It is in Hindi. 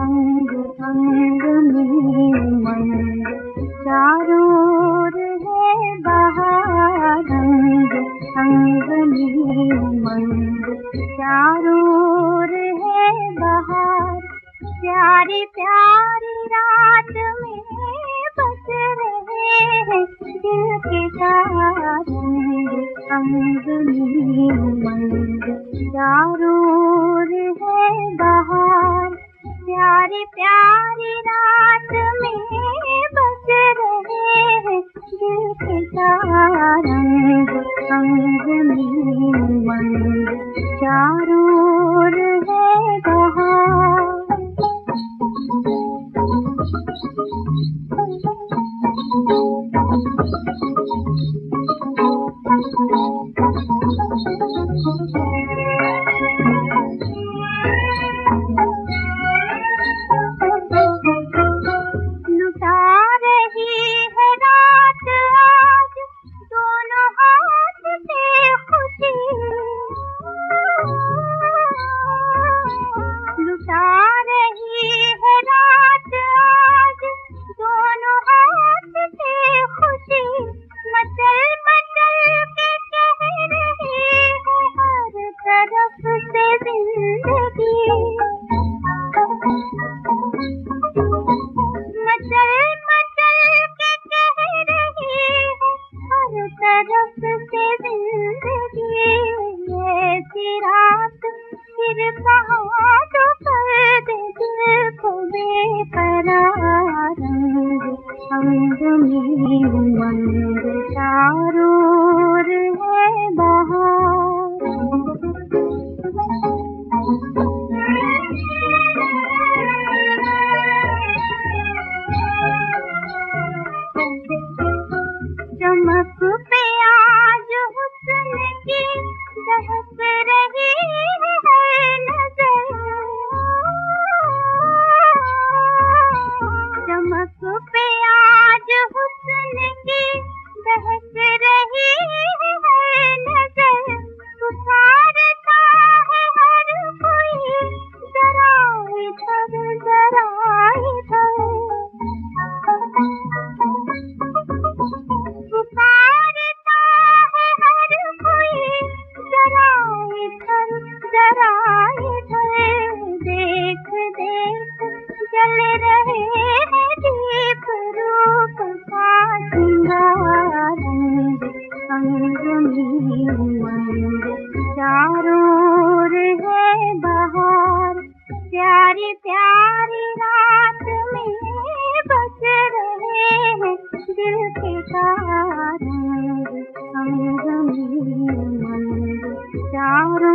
अंग अंग में उमंग, चारों ओर है बहार। अंग अंग में उमंग, चारों ओर है बहार। प्यारी प्यारी रात में बज रहे हैं दिल के तार। अंग में उमंग, चारों ओर है बहार। प्यारी प्यारी रात में बज रहे हैं दिल के तार। अंग अंग में उमंग, चारों ओर है बहार। लुटा रही है रात आज दोनों हाथ से खुशी। लुटा रही है रात आज दोनों हाथ से खुशी। मचल मचल के कह रही है हर तरफ से जिंदगी। मचल मचल के कह रही है हर तरफ से जिंदगी। ऐसी रात फिर कहाँ तो कर दे दिल को बेकरार। अंग में उमंग, चारों ओर है बहार। चमक पे आज हुस्न की दहक रही है नजर। चमक पे आज हुस्न की दहक रही है नजर। पुकारता है हर कोई जरा इधर जरा इधर। पुकारता है हर कोई जरा इधर जरा इधर। देख देख जल रहे हैं दीप रूप का श्रृंगार। अंग में उमंग, चारों ओर है बहार। प्यारी प्यारी रात में बज रहे हैं दिल के तार। अंग में उमंग, चारों